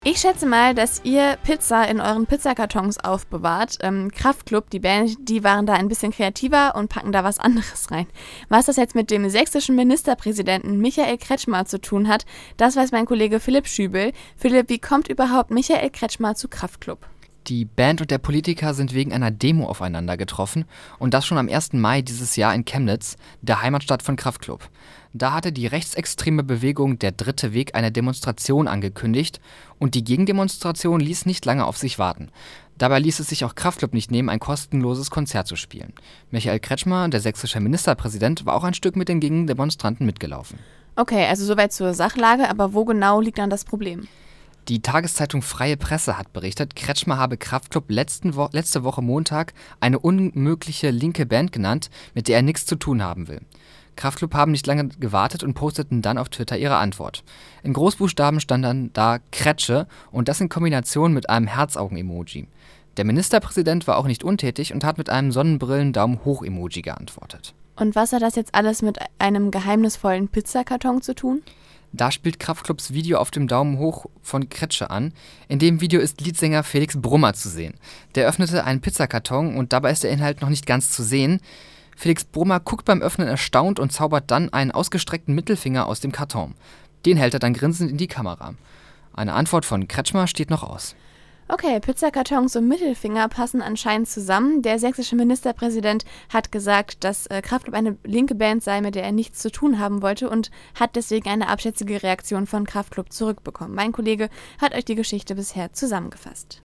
Ich schätze mal, dass ihr Pizza in euren Pizzakartons aufbewahrt. Kraftklub, die Band, die waren da ein bisschen kreativer und packen da was anderes rein. Was das jetzt mit dem sächsischen Ministerpräsidenten Michael Kretschmer zu tun hat, das weiß mein Kollege Philipp Schübel. Philipp, wie kommt überhaupt Michael Kretschmer zu Kraftklub? Die Band und der Politiker sind wegen einer Demo aufeinander getroffen und das schon am 1. Mai dieses Jahr in Chemnitz, der Heimatstadt von Kraftklub. Da hatte die rechtsextreme Bewegung Der Dritte Weg eine Demonstration angekündigt und die Gegendemonstration ließ nicht lange auf sich warten. Dabei ließ es sich auch Kraftklub nicht nehmen, ein kostenloses Konzert zu spielen. Michael Kretschmer, der sächsische Ministerpräsident, war auch ein Stück mit den Gegendemonstranten mitgelaufen. Okay, also soweit zur Sachlage, aber wo genau liegt dann das Problem? Die Tageszeitung Freie Presse hat berichtet, Kretschmer habe Kraftklub letzte Woche Montag eine unmögliche linke Band genannt, mit der er nichts zu tun haben will. Kraftklub haben nicht lange gewartet und posteten dann auf Twitter ihre Antwort. In Großbuchstaben stand dann da Kretsche und das in Kombination mit einem Herzaugen-Emoji. Der Ministerpräsident war auch nicht untätig und hat mit einem Sonnenbrillen-Daumen-hoch-Emoji geantwortet. Und was hat das jetzt alles mit einem geheimnisvollen Pizzakarton zu tun? Da spielt Kraftklubs Video auf dem Daumen hoch von Kretsche an. In dem Video ist Leadsänger Felix Brummer zu sehen. Der öffnete einen Pizzakarton und dabei ist der Inhalt noch nicht ganz zu sehen. Felix Brummer guckt beim Öffnen erstaunt und zaubert dann einen ausgestreckten Mittelfinger aus dem Karton. Den hält er dann grinsend in die Kamera. Eine Antwort von Kretschmer steht noch aus. Okay, Pizzakartons und Mittelfinger passen anscheinend zusammen. Der sächsische Ministerpräsident hat gesagt, dass Kraftklub eine linke Band sei, mit der er nichts zu tun haben wollte und hat deswegen eine abschätzige Reaktion von Kraftklub zurückbekommen. Mein Kollege hat euch die Geschichte bisher zusammengefasst.